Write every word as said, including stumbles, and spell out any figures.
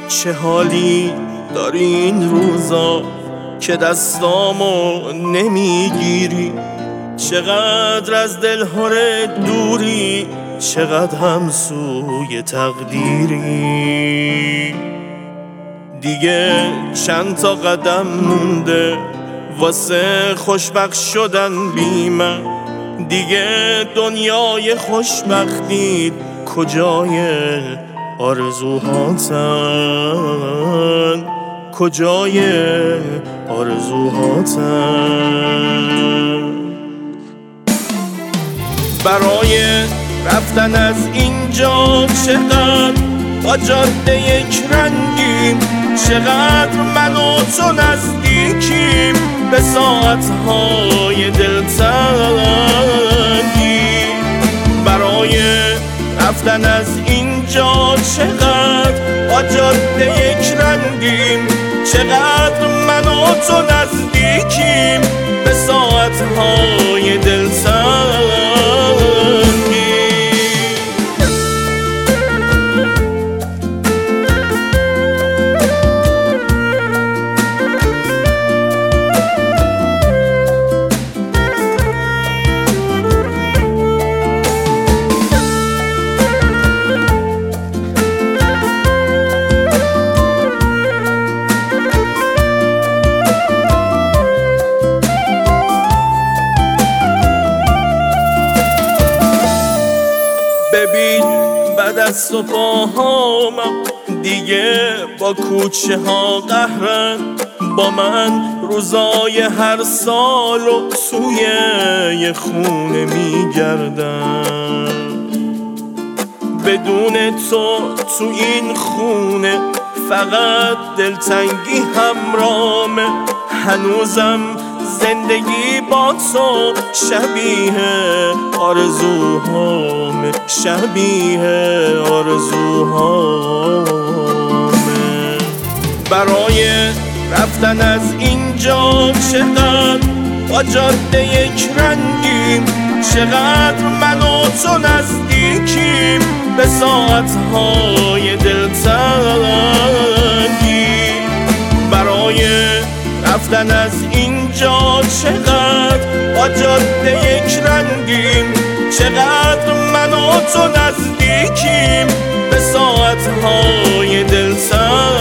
چه حالی داری این روزا که دستامو نمیگیری؟ چقدر از دلهور دوری، چقدر هم سوی تقدیری. دیگه چند تا قدم مونده واسه خوشبخت شدن بی من. دیگه دنیای خوشبختی کجای آرزوهاتن، کجای آرزوهاتن. برای رفتن از اینجا چقدر با جاده یک رنگیم، چقدر من و تو نزدیکیم به ساعتهای دلتنگی. برای رفتن از اینجا چقدر با جاده یک رنگیم، چقدر من و تو نزدیکیم به ساعتهای دلتنگی. ببین بعد از صبحامم دیگه با کوچه ها قهرن، با من روزای هر سال و توی یه خونه میگردن. بدون تو تو این خونه فقط دلتنگی همرامه. هنوزم زندگی با تو شبیه آرزوهامه، شبیه آرزوهامه. برای رفتن از اینجا چقدر با جاده یک رنگیم، چقدر من و تو نزدیکیم به ساعتهای دلتنگی. برای رفتن از اینجا چقدر با جاده یک رنگیم، چقدر من و تو نزدیکیم به ساعتهای دلتنگی.